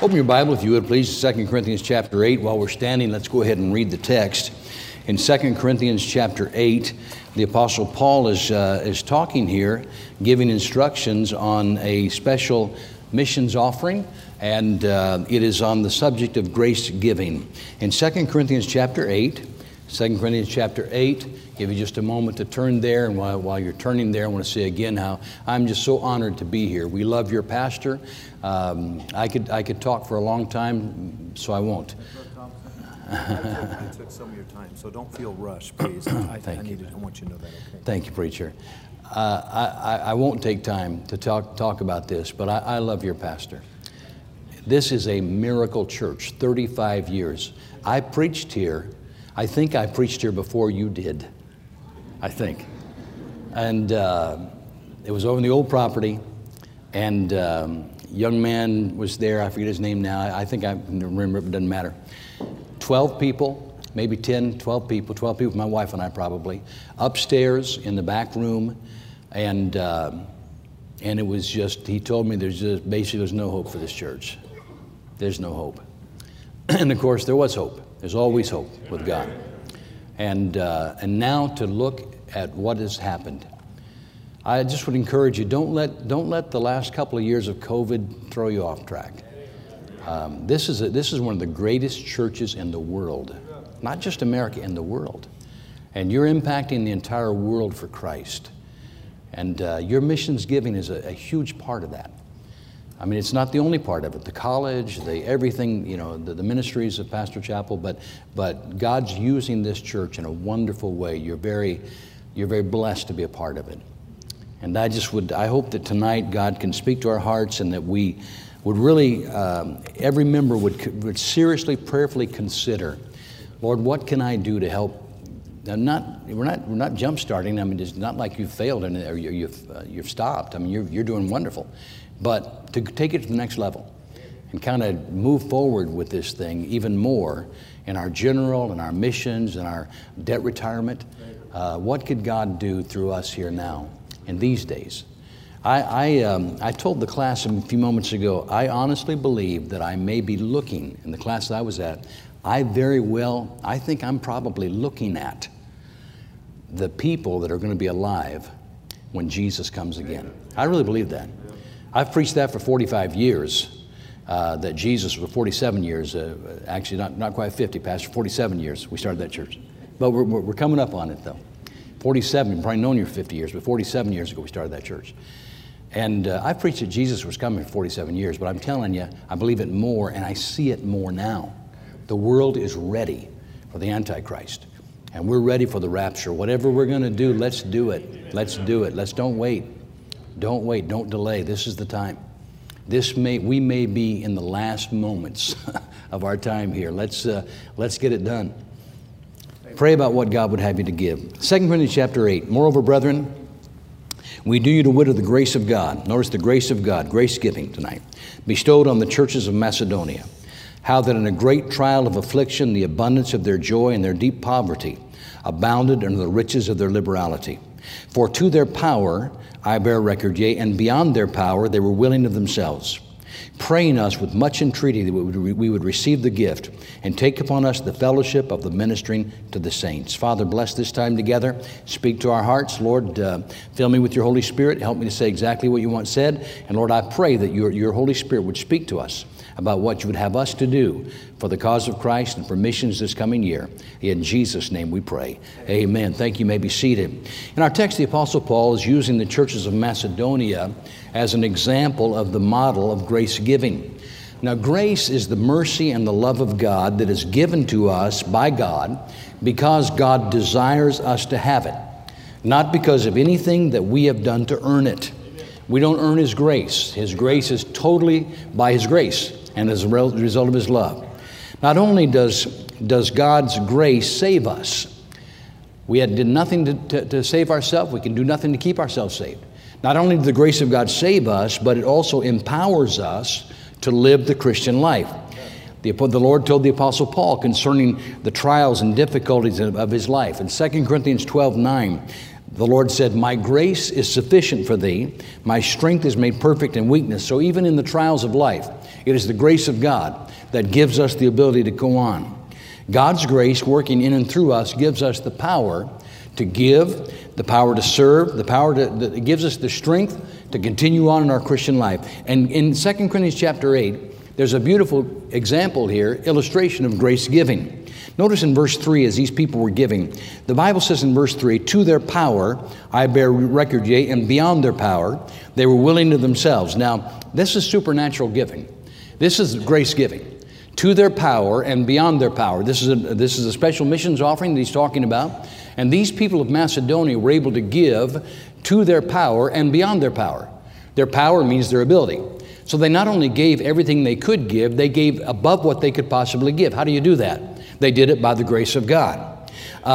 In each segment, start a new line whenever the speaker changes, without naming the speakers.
Open your Bible, if you would, please, 2 Corinthians chapter 8. While we're standing, let's go ahead and read the text. In 2 Corinthians chapter 8, the Apostle Paul is talking here, giving instructions on a special missions offering, and it is on the subject of grace giving. In 2 Corinthians chapter 8, give you just a moment to turn there, and while you're turning there, I want to say again how I'm just so honored to be here. We love your pastor. I could talk for a long time, so I won't.
I took some of your time, so don't feel rushed, please. I want you to know that. Okay.
Thank you, preacher. I won't take time to talk about this, but I love your pastor. This is a miracle church, 35 years. I preached here. I think I preached here before you did. I think. And it was over in the old property, and young man was there. I forget his name now. I think I remember, it doesn't matter. 12 people, maybe 10, 12 people, my wife and I probably, upstairs in the back room, and it was just, he told me there's no hope for this church. There's no hope. And of course, there was hope. There's always hope with God. And now to look at what has happened, I just would encourage you, don't let the last couple of years of COVID throw you off track. This is one of the greatest churches in the world, not just America, in the world. And you're impacting the entire world for Christ. And your missions giving is a huge part of that. I mean, it's not the only part of it. The college, everything, you know, the ministries of Pastor Chapel, but God's using this church in a wonderful way. You're very blessed to be a part of it. And I hope that tonight God can speak to our hearts, and that we would really, every member would seriously, prayerfully consider, Lord, what can I do to help? We're not jump starting. I mean, it's not like you've failed or you've stopped. I mean, you're doing wonderful. But to take it to the next level and kind of move forward with this thing even more in our general and our missions and our debt retirement, what could God do through us here now in these days? I told the class a few moments ago, I honestly believe that I may be looking, in the class that I was at, I think I'm probably looking at the people that are going to be alive when Jesus comes again. I really believe that. I've preached that for 45 years, that Jesus for 47 years, actually not quite 50, Pastor, 47 years we started that church. But we're coming up on it though. 47, you've probably known you for 50 years, but 47 years ago we started that church. And I preached that Jesus was coming for 47 years, but I'm telling you, I believe it more, and I see it more now. The world is ready for the Antichrist, and we're ready for the rapture. Whatever we're going to do, let's do it. Let's do it. Don't wait. Don't wait. Don't delay. This is the time. We may be in the last moments of our time here. Let's get it done. Pray about what God would have you to give. 2 Corinthians chapter 8. Moreover, brethren, we do you to wit of the grace of God. Notice the grace of God, grace giving tonight, bestowed on the churches of Macedonia. How that in a great trial of affliction, the abundance of their joy and their deep poverty abounded under the riches of their liberality. For to their power I bear record, yea, and beyond their power they were willing of themselves, praying us with much entreaty that we would receive the gift and take upon us the fellowship of the ministering to the saints. Father, bless this time together. Speak to our hearts. Lord, fill me with your Holy Spirit. Help me to say exactly what you want said. And Lord, I pray that your Holy Spirit would speak to us about what you would have us to do for the cause of Christ and for missions this coming year. In Jesus' name we pray. Amen. Thank you. You may be seated. In our text, the Apostle Paul is using the churches of Macedonia as an example of the model of grace giving. Now, grace is the mercy and the love of God that is given to us by God because God desires us to have it, not because of anything that we have done to earn it. We don't earn His grace. His grace is totally by His grace and as a result of His love. Not only does God's grace save us, we did nothing to save ourselves. We can do nothing to keep ourselves saved. Not only did the grace of God save us, but it also empowers us to live the Christian life. The Lord told the Apostle Paul concerning the trials and difficulties of his life. In 2 Corinthians 12:9, the Lord said, "My grace is sufficient for thee. My strength is made perfect in weakness." So even in the trials of life, It is the grace of God that gives us the ability to go on. God's grace working in and through us gives us the power to give, the power to serve, the power that gives us the strength to continue on in our Christian life. And in 2 Corinthians chapter 8, there's a beautiful example here, illustration of grace giving. Notice in verse 3, as these people were giving, the Bible says in verse 3, to their power I bear record, yea, and beyond their power they were willing to themselves. Now, this is supernatural giving. This is grace giving. To their power and beyond their power. This is a special missions offering that he's talking about. And these people of Macedonia were able to give to their power and beyond their power. Their power means their ability. So they not only gave everything they could give, they gave above what they could possibly give. How do you do that? They did it by the grace of God.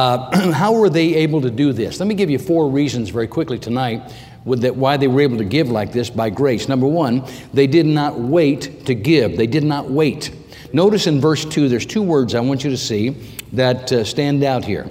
How were they able to do this? Let me give you 4 reasons very quickly tonight why they were able to give like this by grace. Number 1, they did not wait to give. They did not wait. Notice in verse 2, there's 2 words I want you to see that stand out here.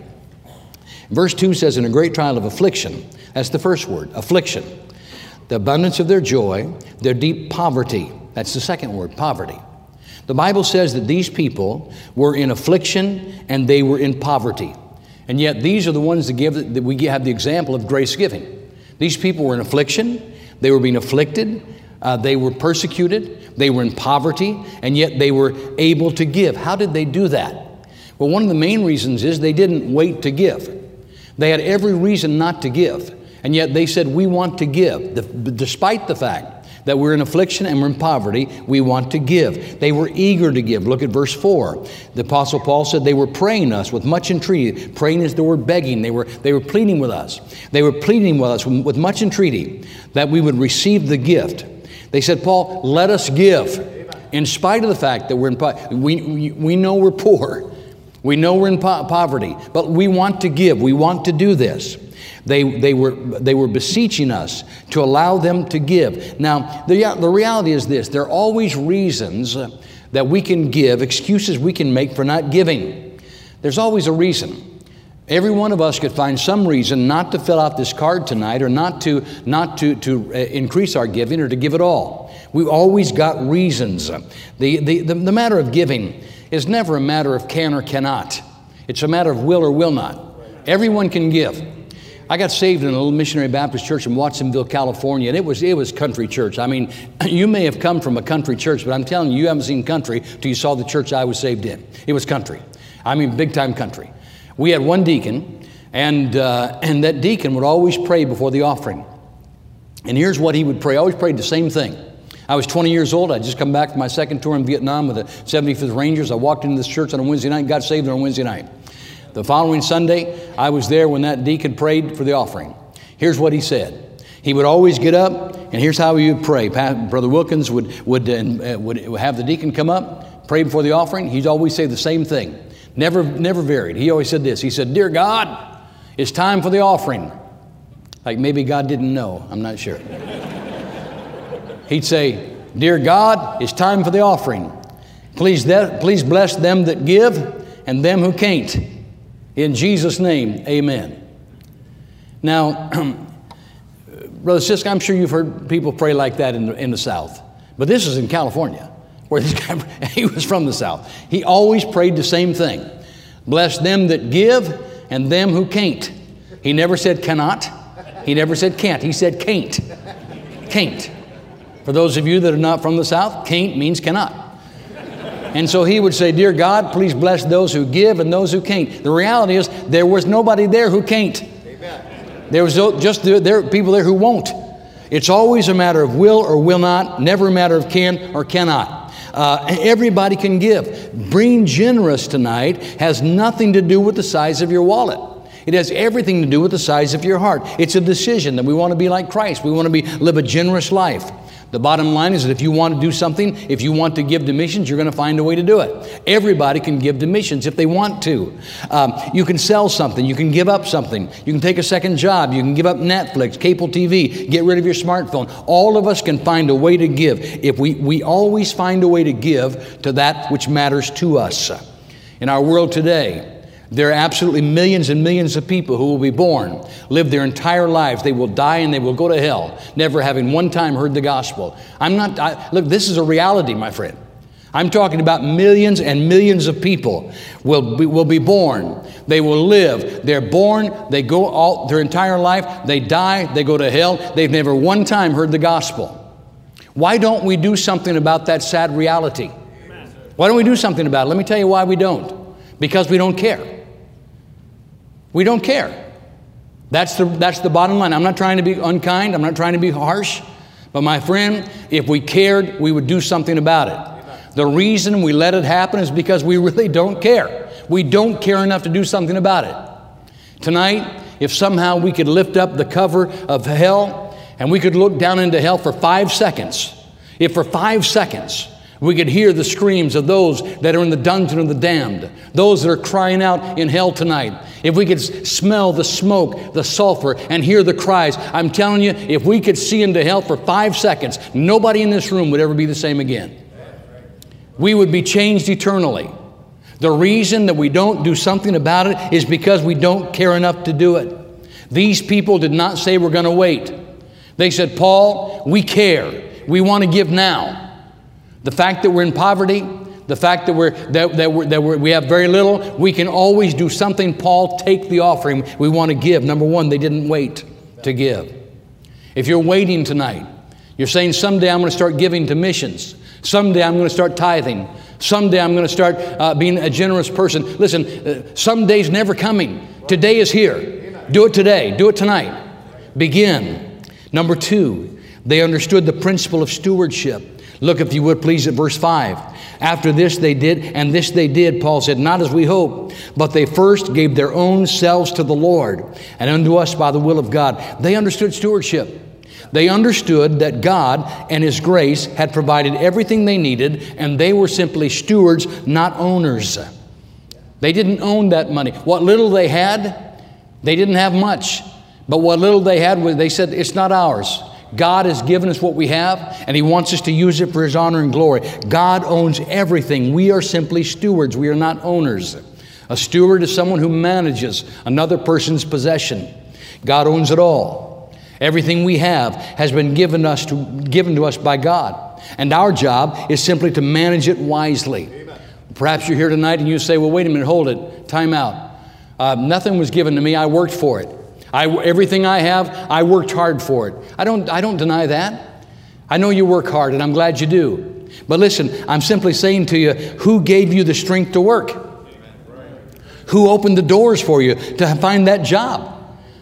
Verse 2 says, in a great trial of affliction. That's the first word, affliction. The abundance of their joy, their deep poverty. That's the second word, poverty. The Bible says that these people were in affliction and they were in poverty. And yet these are the ones that we have the example of grace giving. These people were in affliction. They were being afflicted. They were persecuted. They were in poverty, and yet they were able to give. How did they do that? Well, one of the main reasons is they didn't wait to give. They had every reason not to give, and yet they said, we want to give. Despite the fact that we're in affliction and we're in poverty, we want to give. They were eager to give. Look at verse 4. The Apostle Paul said they were praying us with much entreaty. Praying is the word begging. They were pleading with us. They were pleading with us with much entreaty that we would receive the gift. They said, Paul, let us give. In spite of the fact that we're in poverty. We know we're poor. We know we're in poverty, but we want to give. We want to do this. They were beseeching us to allow them to give. Now, the reality is this. There are always reasons that we can give, excuses we can make for not giving. There's always a reason. Every one of us could find some reason not to fill out this card tonight, or not to increase our giving, or to give at all. We've always got reasons. The matter of giving is never a matter of can or cannot. It's a matter of will or will not. Everyone can give. I got saved in a little missionary Baptist church in Watsonville, California, and it was country church. I mean, you may have come from a country church, but I'm telling you, you haven't seen country till you saw the church I was saved in. It was country. I mean, big time country. We had one deacon, and that deacon would always pray before the offering. And here's what he would pray. I always prayed the same thing. I was 20 years old. I'd just come back from my second tour in Vietnam with the 75th Rangers. I walked into this church on a Wednesday night and got saved on a Wednesday night. The following Sunday, I was there when that deacon prayed for the offering. Here's what he said. He would always get up, and here's how he would pray. Brother Wilkins would have the deacon come up, pray before the offering. He'd always say the same thing. Never varied. He always said this. He said, "Dear God, it's time for the offering." Like maybe God didn't know. I'm not sure. He'd say, "Dear God, it's time for the offering. Please bless them that give and them who can't. In Jesus' name, amen." Now, Brother Sisk, I'm sure you've heard people pray like that in the South. But this is in California, where this guy, he was from the South. He always prayed the same thing. Bless them that give and them who can't. He never said cannot. He never said can't. He said can't. Can't. For those of you that are not from the South, can't means cannot. And so he would say, "Dear God, please bless those who give and those who can't." The reality is there was nobody there who can't. Amen. There was just there people there who won't. It's always a matter of will or will not, never a matter of can or cannot. Everybody can give. Being generous tonight has nothing to do with the size of your wallet. It has everything to do with the size of your heart. It's a decision that we want to be like Christ. We want to live a generous life. The bottom line is that if you want to do something, if you want to give to missions, you're going to find a way to do it. Everybody can give to missions if they want to. You can sell something. You can give up something. You can take a second job. You can give up Netflix, cable TV, get rid of your smartphone. All of us can find a way to give. If we always find a way to give to that which matters to us. In our world today, There are absolutely millions and millions of people who will be born, live their entire lives. They will die and they will go to hell, never having one time heard the gospel. Look, this is a reality, my friend. I'm talking about millions and millions of people will be born. They will live. They're born, they go all their entire life, they die, they go to hell. They've never one time heard the gospel. Why don't we do something about that sad reality? Why don't we do something about it? Let me tell you why we don't. Because we don't care. We don't care. That's the bottom line. I'm not trying to be unkind. I'm not trying to be harsh. But my friend, if we cared, we would do something about it. The reason we let it happen is because we really don't care. We don't care enough to do something about it. Tonight, if somehow we could lift up the cover of hell and we could look down into hell for 5 seconds, if for 5 seconds we could hear the screams of those that are in the dungeon of the damned, those that are crying out in hell tonight, if we could smell the smoke, the sulfur, and hear the cries, I'm telling you, if we could see into hell for 5 seconds, nobody in this room would ever be the same again. We would be changed eternally. The reason that we don't do something about it is because we don't care enough to do it. These people did not say we're going to wait. They said, Paul, we care. We want to give now. The fact that we're in poverty, the fact that we have very little, we can always do something. Paul, take the offering. We want to give. Number one, they didn't wait to give. If you're waiting tonight, you're saying someday I'm going to start giving to missions. Someday I'm going to start tithing. Someday I'm going to start being a generous person. Listen, someday's never coming. Today is here. Do it today. Do it tonight. Begin. Number two, they understood the principle of stewardship. Look, if you would, please, at verse 5. After this they did, and this they did, Paul said, not as we hoped, but they first gave their own selves to the Lord, and unto us by the will of God. They understood stewardship. They understood that God and His grace had provided everything they needed, and they were simply stewards, not owners. They didn't own that money. What little they had, they didn't have much. But what little they had, they said, it's not ours. God has given us what we have, and He wants us to use it for His honor and glory. God owns everything. We are simply stewards. We are not owners. A steward is someone who manages another person's possession. God owns it all. Everything we have has been given to us by God. And our job is simply to manage it wisely. Amen. Perhaps you're here tonight and you say, well, wait a minute, hold it, time out. Nothing was given to me. I worked for it. Everything I have, I worked hard for it. I don't deny that. I know you work hard, and I'm glad you do. But listen, I'm simply saying to you, who gave you the strength to work? Who opened the doors for you to find that job?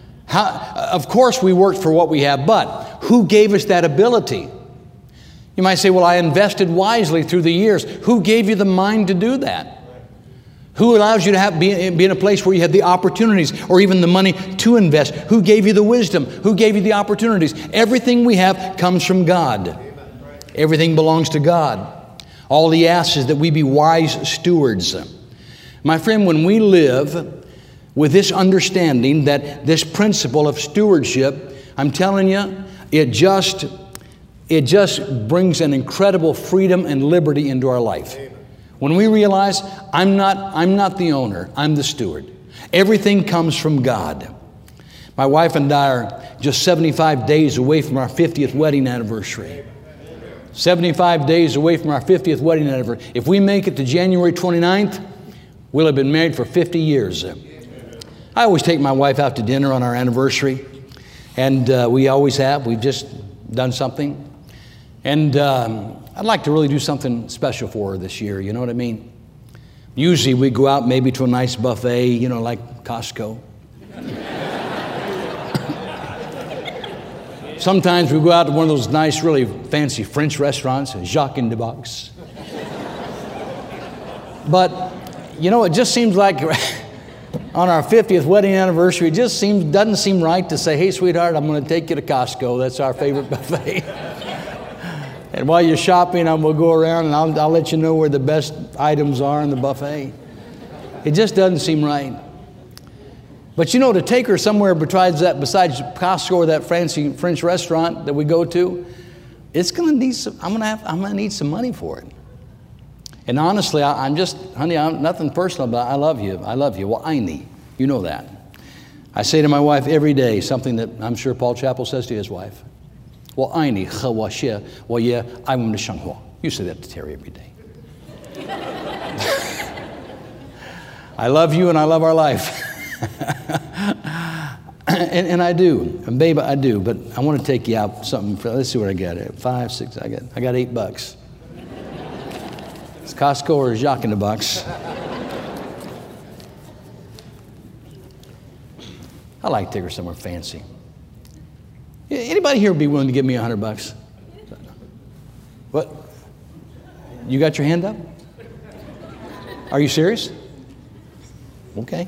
Of course we worked for what we have, but who gave us that ability? You might say, well, I invested wisely through the years. Who gave you the mind to do that? Who allows you to be in a place where you have the opportunities or even the money to invest? Who gave you the wisdom? Who gave you the opportunities? Everything we have comes from God. Everything belongs to God. All He asks is that we be wise stewards. My friend, when we live with this understanding that this principle of stewardship, I'm telling you, it just brings an incredible freedom and liberty into our life. When we realize I'm not the owner, I'm the steward. Everything comes from God. My wife and I are just 75 days away from our 50th wedding anniversary. 75 days away from our 50th wedding anniversary. If we make it to January 29th, we'll have been married for 50 years. I always take my wife out to dinner on our anniversary, and we always have. We've just done something. And I'd like to really do something special for her this year, you know what I mean? Usually we go out maybe to a nice buffet, you know, like Costco. Sometimes we go out to one of those nice, really fancy French restaurants, Jacques in the Box. But, you know, it just seems like on our 50th wedding anniversary, it just doesn't seem right to say, hey, sweetheart, I'm going to take you to Costco. That's our favorite buffet. And while you're shopping, we'll go around and I'll let you know where the best items are in the buffet. It just doesn't seem right. But you know, to take her somewhere besides Costco or that fancy French restaurant that we go to, it's going to need I'm going to need some money for it. And honestly, I'm just, honey, I'm nothing personal, but I love you. I love you. Well, aini, you know that. I say to my wife every day something that I'm sure Paul Chappell says to his wife. Well, aini, well, yeah, I want to. You say that to Terry every day. I love you and I love our life. and I do. And babe, I do. But I want to take you out something. Let's see what I got. 5, 6, I got $8. It's Costco or Jacques in the Box. I like to take her somewhere fancy. Anybody here would be willing to give me $100? What? You got your hand up? Are you serious? Okay.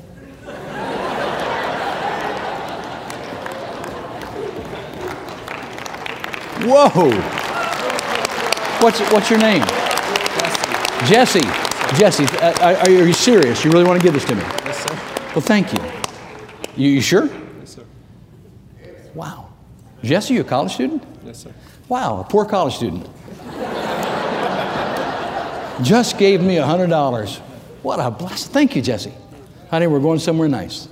Whoa! What's your name? Jesse. Jesse, are you serious? You really want to give this to me?
Yes, sir.
Well, thank you. You sure?
Yes, sir.
Wow. Jesse, you a college student?
Yes, sir.
Wow, a poor college student. Just gave me $100. What a blessing. Thank you, Jesse. Honey, we're going somewhere nice.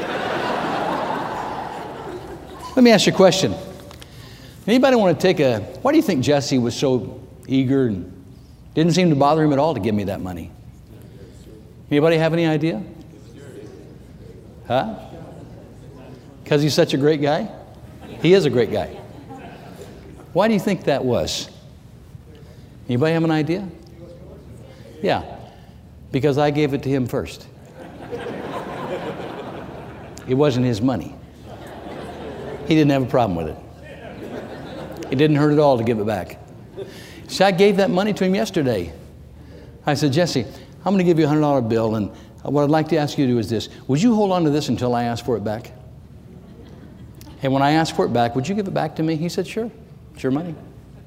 Let me ask you a question. Anybody want to take a, why do you think Jesse was so eager and didn't seem to bother him at all to give me that money? Anybody have any idea? Huh? Because he's such a great guy? He is a great guy. Why do you think that was? Anybody have an idea? Yeah, because I gave it to him first. It wasn't his money. He didn't have a problem with it. It didn't hurt at all to give it back. See, I gave that money to him yesterday. I said, Jesse, I'm going to give you a $100 bill, and what I'd like to ask you to do is this. Would you hold on to this until I ask for it back? And when I ask for it back, would you give it back to me? He said, sure. It's your money.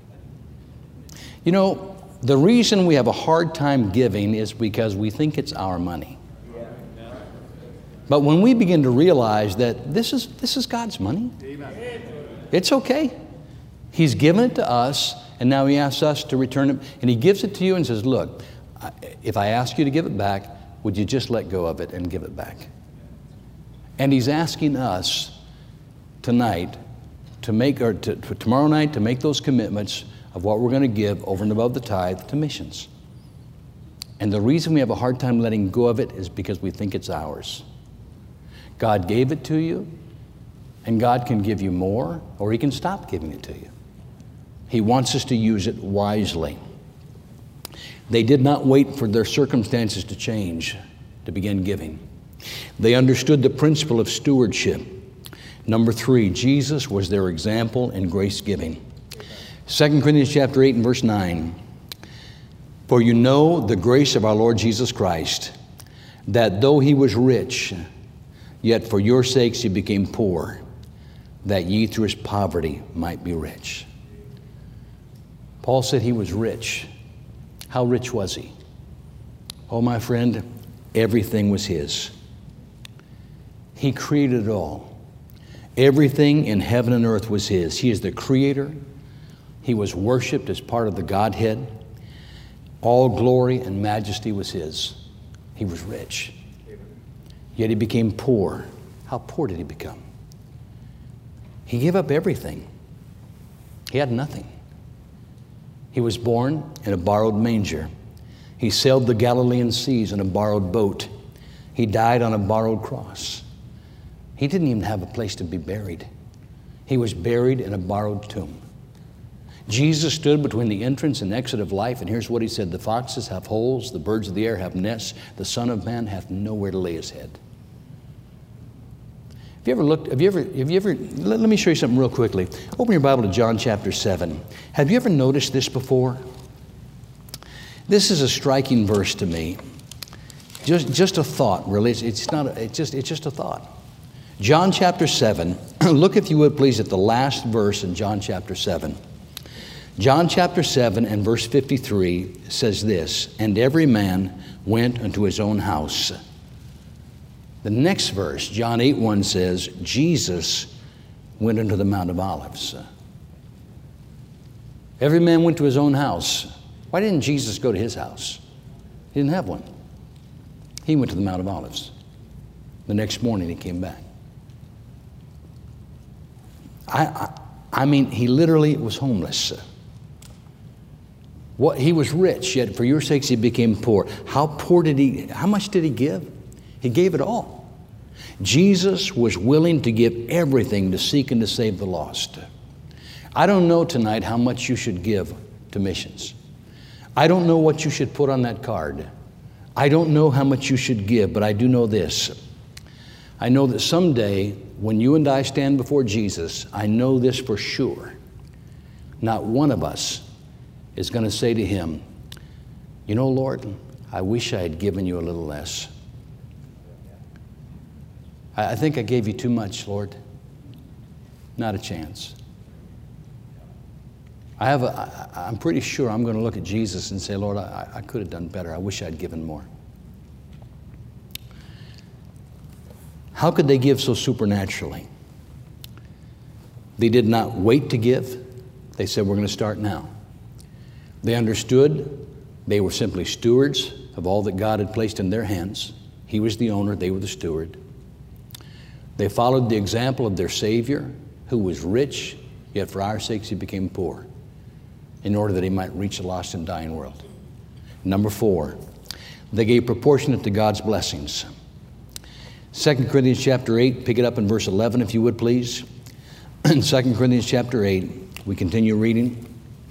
You know, the reason we have a hard time giving is because we think it's our money. But when we begin to realize that this is God's money, it's okay. He's given it to us, and now He asks us to return it. And He gives it to you and says, look, if I ask you to give it back, would you just let go of it and give it back? And He's asking us tonight to make, or tomorrow night, to make those commitments of what we're going to give over and above the tithe to missions. And the reason we have a hard time letting go of it is because we think it's ours. God gave it to you, and God can give you more, or He can stop giving it to you. He wants us to use it wisely. They did not wait for their circumstances to change to begin giving. They understood the principle of stewardship. Number 3, Jesus was their example in grace giving. 2 Corinthians chapter 8 and verse 9. For you know the grace of our Lord Jesus Christ, that though He was rich, yet for your sakes He became poor, that ye through His poverty might be rich. Paul said He was rich. How rich was He? Oh, my friend, everything was His. He created it all. Everything in heaven and earth was His. He is the Creator. He was worshiped as part of the Godhead. All glory and majesty was His. He was rich. Yet He became poor. How poor did He become? He gave up everything. He had nothing. He was born in a borrowed manger. He sailed the Galilean seas in a borrowed boat. He died on a borrowed cross. He didn't even have a place to be buried. He was buried in a borrowed tomb. Jesus stood between the entrance and exit of life, and here's what He said: the foxes have holes, the birds of the air have nests, the Son of Man hath nowhere to lay His head. Have you ever, let me show you something real quickly. Open your Bible to John chapter 7. Have you ever noticed this before? This is a striking verse to me. Just a thought, really. It's just a thought. John chapter 7, look if you would please at the last verse in John chapter 7. John chapter 7 and verse 53 says this: and every man went unto his own house. The next verse, John 8:1 says, Jesus went into the Mount of Olives. Every man went to his own house. Why didn't Jesus go to his house? He didn't have one. He went to the Mount of Olives. The next morning he came back. I mean, he literally was homeless. He was rich, yet for your sakes he became poor. How much did he give? He gave it all. Jesus was willing to give everything to seek and to save the lost. I don't know tonight how much you should give to missions. I don't know what you should put on that card. I don't know how much you should give, but I do know this. I know that someday when you and I stand before Jesus, I know this for sure. Not one of us is going to say to him, you know, Lord, I wish I had given you a little less. I think I gave you too much, Lord. Not a chance. I'm pretty sure I'm going to look at Jesus and say, Lord, I could have done better. I wish I'd given more. How could they give so supernaturally? They did not wait to give. They said, we're going to start now. They understood they were simply stewards of all that God had placed in their hands. He was the owner, they were the steward. They followed the example of their Savior, who was rich, yet for our sakes he became poor, in order that he might reach the lost and dying world. Number 4, they gave proportionate to God's blessings. 2 Corinthians chapter 8, pick it up in verse 11 if you would please. In 2 Corinthians chapter 8, we continue reading.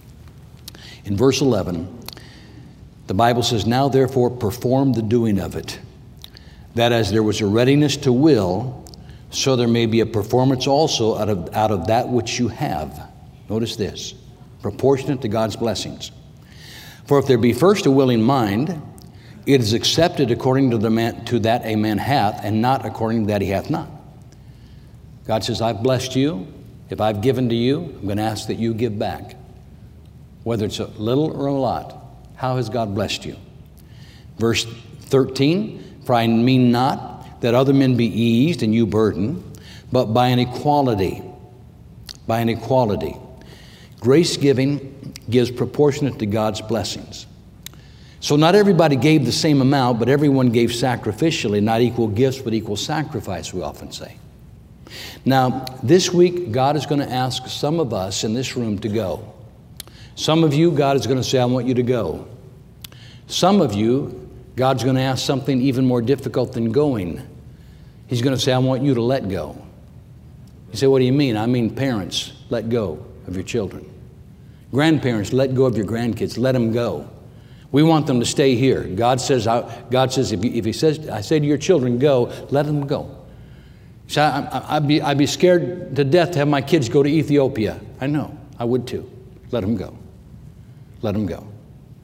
In verse 11, the Bible says, now therefore perform the doing of it, that as there was a readiness to will, so there may be a performance also out of that which you have. Notice this, proportionate to God's blessings. For if there be first a willing mind, it is accepted according to that a man hath, and not according to that he hath not. God says, I've blessed you. If I've given to you, I'm going to ask that you give back. Whether it's a little or a lot, how has God blessed you? Verse 13, for I mean not that other men be eased and you burden, but by an equality. By an equality. Grace giving gives proportionate to God's blessings. So not everybody gave the same amount, but everyone gave sacrificially, not equal gifts, but equal sacrifice, we often say. Now, this week, God is going to ask some of us in this room to go. Some of you, God is going to say, I want you to go. Some of you, God's going to ask something even more difficult than going. He's going to say, I want you to let go. You say, what do you mean? I mean, parents, let go of your children. Grandparents, let go of your grandkids. Let them go. We want them to stay here. God says, if He says, I say to your children, go, let them go. So I'd be scared to death to have my kids go to Ethiopia. I know, I would too. Let them go. Let them go.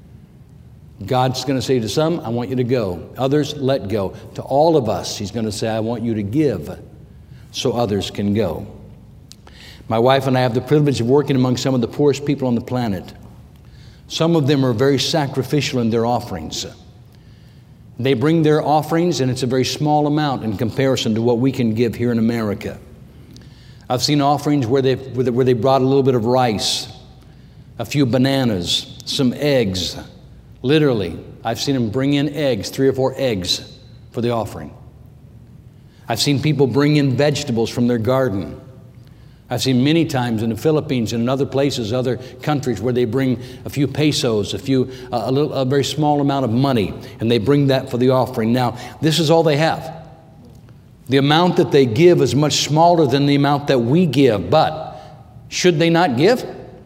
God's going to say to some, I want you to go. Others, let go. To all of us, He's going to say, I want you to give so others can go. My wife and I have the privilege of working among some of the poorest people on the planet. Some of them are very sacrificial in their offerings. They bring their offerings, and it's a very small amount in comparison to what we can give here in America. I've seen offerings where they brought a little bit of rice, a few bananas, some eggs. Literally, I've seen them bring in eggs, 3 or 4 eggs for the offering. I've seen people bring in vegetables from their garden. I've seen many times in the Philippines and in other places, other countries, where they bring a few pesos, a very small amount of money, and they bring that for the offering. Now, this is all they have. The amount that they give is much smaller than the amount that we give, but should they not give?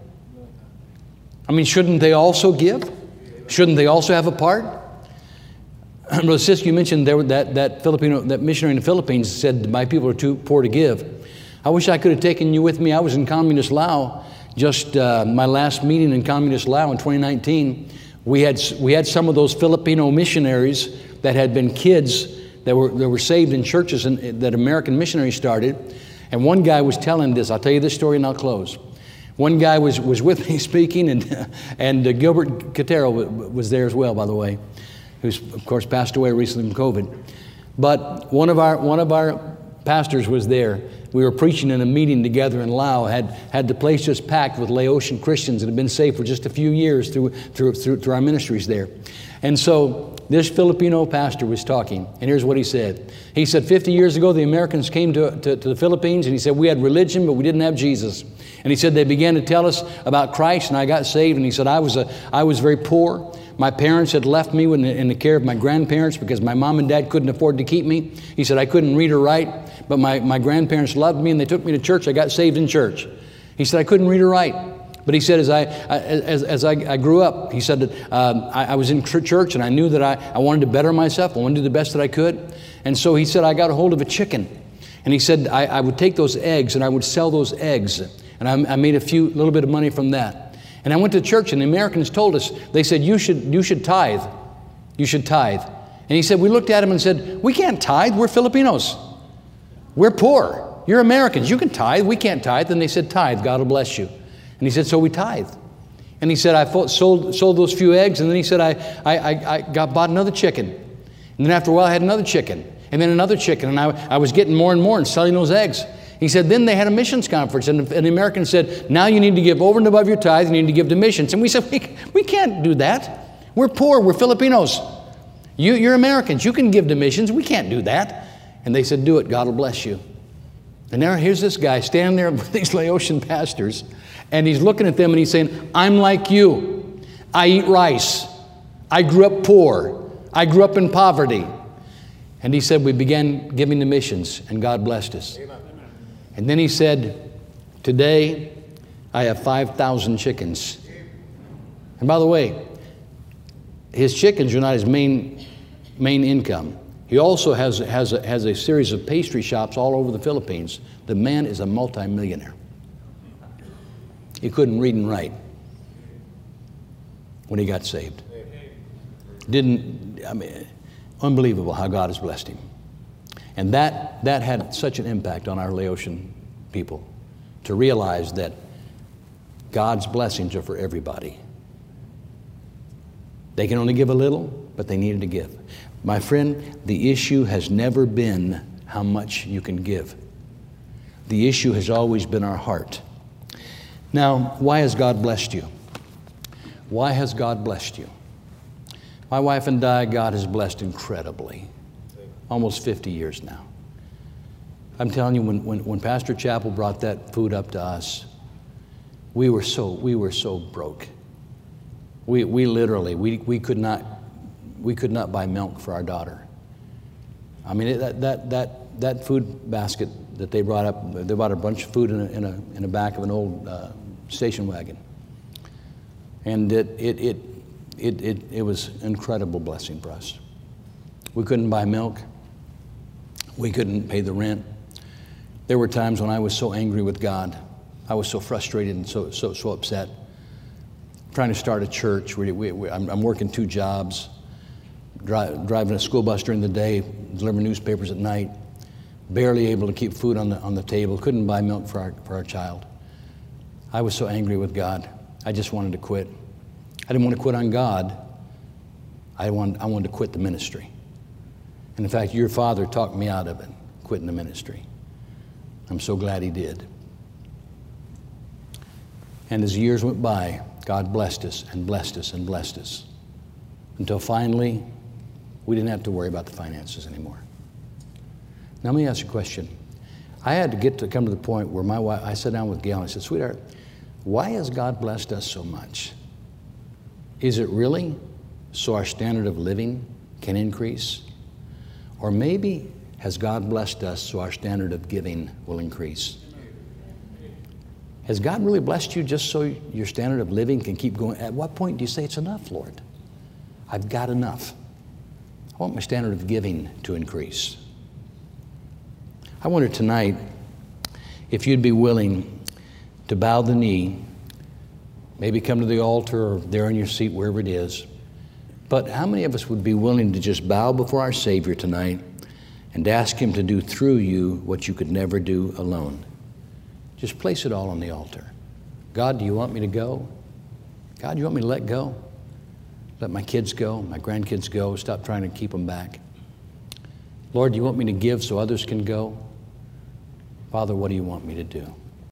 I mean, shouldn't they also give? Shouldn't they also have a part? Brother Sisk, you mentioned that missionary in the Philippines said, my people are too poor to give. I wish I could have taken you with me. I was in Communist Laos, just my last meeting in Communist Laos in 2019. We had some of those Filipino missionaries that had been kids that were saved in churches that American missionaries started. And one guy was telling this. I'll tell you this story and I'll close. One guy was with me speaking, and Gilbert Cotero was there as well, by the way, who's of course passed away recently from COVID. But one of our pastors was there. We were preaching in a meeting together in Lao, had the place just packed with Laotian Christians that had been saved for just a few years through our ministries there. And so this Filipino pastor was talking, and here's what he said. He said, 50 years ago, the Americans came to the Philippines, and he said, we had religion, but we didn't have Jesus. And he said, they began to tell us about Christ, and I got saved. And he said, I was very poor. My parents had left me in the care of my grandparents because my mom and dad couldn't afford to keep me. He said, I couldn't read or write, but my grandparents loved me, and they took me to church. I got saved in church. He said, I couldn't read or write. But he said, as I grew up, he said that I was in church, and I knew that I wanted to better myself. I wanted to do the best that I could. And so he said, I got a hold of a chicken. And he said, I would take those eggs, and I would sell those eggs. And I made a little bit of money from that. And I went to church, and the Americans told us, they said, you should tithe. You should tithe. And he said, we looked at him and said, we can't tithe. We're Filipinos. We're poor. You're Americans. You can tithe. We can't tithe. And they said, tithe. God will bless you. And he said, so we tithe. And he said, I sold those few eggs. And then he said, I bought another chicken. And then after a while, I had another chicken. And then another chicken. And I was getting more and more and selling those eggs. He said, then they had a missions conference. And the Americans said, now you need to give over and above your tithe. You need to give to missions. And we said, we can't do that. We're poor. We're Filipinos. You're Americans. You can give to missions. We can't do that. And they said, do it. God will bless you. And now here's this guy standing there with these Laotian pastors. And he's looking at them and he's saying, I'm like you. I eat rice. I grew up poor. I grew up in poverty. And he said, we began giving to missions, and God blessed us. Amen. And then he said, today I have 5,000 chickens. And by the way, his chickens are not his main income. He also has a series of pastry shops all over the Philippines. The man is a multimillionaire. He couldn't read and write when he got saved. Unbelievable how God has blessed him. And that had such an impact on our Laotian people to realize that God's blessings are for everybody. They can only give a little, but they needed to give. My friend, the issue has never been how much you can give. The issue has always been our heart. Now, why has God blessed you? Why has God blessed you? My wife and I, God has blessed incredibly. Almost 50 years now. I'm telling you, when Pastor Chappell brought that food up to us, we were so broke. We literally could not buy milk for our daughter. I mean, that food basket that they brought up, they bought a bunch of food in the back of an old station wagon, and it was an incredible blessing for us. We couldn't buy milk. We couldn't pay the rent. There were times when I was so angry with God. I was so frustrated and so upset. Trying to start a church. I'm working 2 jobs, driving a school bus during the day, delivering newspapers at night, barely able to keep food on the table, couldn't buy milk for our child. I was so angry with God. I just wanted to quit. I didn't want to quit on God. I wanted to quit the ministry. And in fact, your father talked me out of it, quitting the ministry. I'm so glad he did. And as years went by, God blessed us and blessed us and blessed us, until finally, we didn't have to worry about the finances anymore. Now, let me ask you a question. I had to come to the point where my wife, I sat down with Gail and I said, sweetheart, why has God blessed us so much? Is it really so our standard of living can increase? Or maybe has God blessed us so our standard of giving will increase? Has God really blessed you just so your standard of living can keep going? At what point do you say, it's enough, Lord? I've got enough. I want my standard of giving to increase. I wonder tonight if you'd be willing to bow the knee, maybe come to the altar or there in your seat, wherever it is. But how many of us would be willing to just bow before our Savior tonight and ask Him to do through you what you could never do alone? Just place it all on the altar. God, do you want me to go? God, do you want me to let go? Let my kids go, my grandkids go, stop trying to keep them back. Lord, do you want me to give so others can go? Father, what do you want me to do?